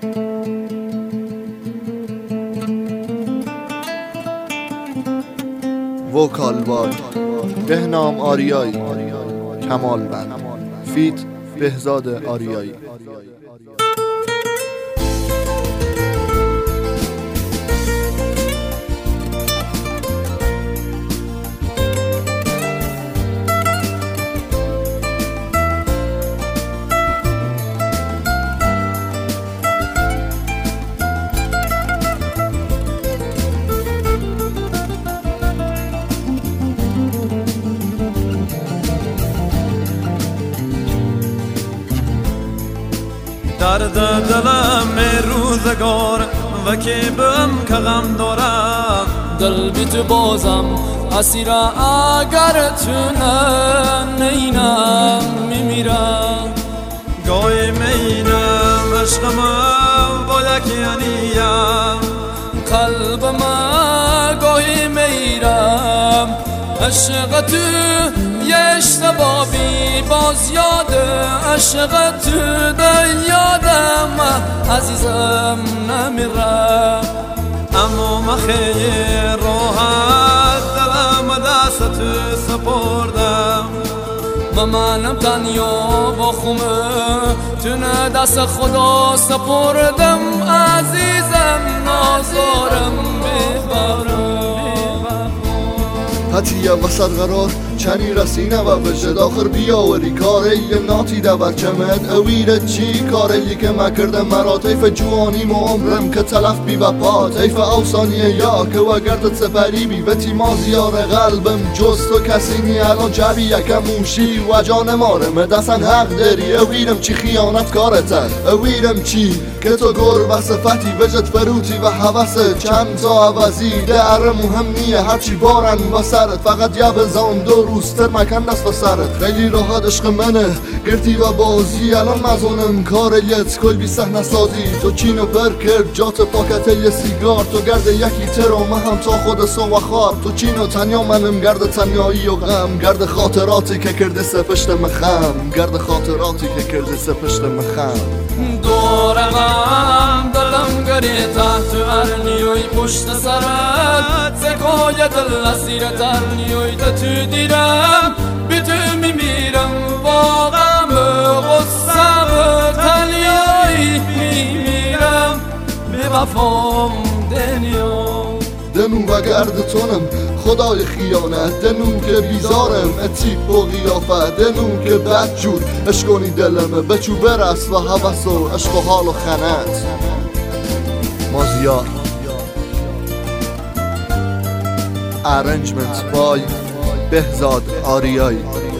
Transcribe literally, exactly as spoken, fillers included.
وکال بای بهنام آریایی، کمال بند فیت بهزاد آریایی. درد دلم روزگار و که بم که غم دارم، دل بی تو بازم اسیر اگر تو نینم میمیرم. گاهی مینم عشقم با یکیانیم، قلبم گاهی میرم عشق تو یه اشتبابی باز یاد عشق تو ده یادم عزیزم نمیرم. اما مخیر راحت دلم دست تو سپردم و منم تنیا با خمه تونه دست خدا سپردم. عزیزم نازارم ببرم حتیه وسط قرار چنی رسینه و بجد آخر بیاوری کاره یه ناتی دور چمد اویرت چی کاره لی که ما کردم مرا طیف جوانیم و عمرم که تلف بی و پا طیف اوسانیه یا که و گردت سپری بی و تیما زیار قلبم جز تو کسی نی الان جبی یکم موشی و جان مارم دستن حق داری اویرم چی خیانت کارتن اویرم چی که تو گر و صفتی بجد فروتی و حوست چند تا عوضی در مهم نیه هرچی بارن و سرت فقط یه بزان دو روستر مکن دست و سرت خیلی راحت عشق منه گرتی و بازی الان مزونم کار یت کل بی صحنه سازی تو چینو پر کرد جات پاکت یه سیگار تو گرد یکی ترامه هم تا خود سو و خوار تو چینو تنیا منم گرد تنیایی و غم گرد خاطراتی که کرده سپشت مخم گرد خاطراتی که کرده سپشت مخم دورم دلم گری تحت ارنیوی پشت سرت سکای دل اسیر ترنیوی تو دیرم بی تو میمیرم واقعا غصه تنیایی میمیرم بی وفام دنیا دنو و گرد تونم خدای خیانت دنو که بیزارم اتیپ و قیافت دنو که بد جور اشکونی دلمه بچو برس و حوث و عشق و حال و خنت مازیار Arrangement by بهزاد آریایی.